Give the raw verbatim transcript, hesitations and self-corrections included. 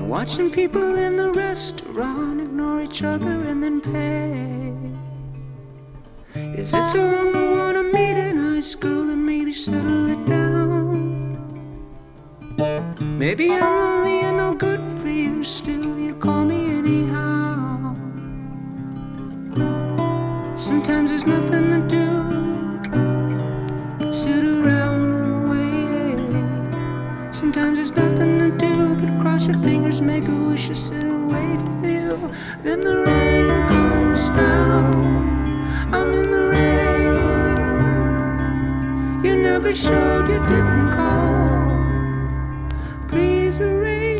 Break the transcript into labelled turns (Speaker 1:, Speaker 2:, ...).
Speaker 1: Watching people in the restaurant ignore each other and then pay. Is it so wrong to wanna meet in high school and maybe settle it down? Maybe I'm lonely and no good for you, still you call me anyhow. Sometimes there's nothing to do but sit around and wait. Sometimes there's nothing to do but cross your fingers, make a wish, and sit and wait for you. Then the rain comes down, I'm in the rain. You never showed, you didn't call.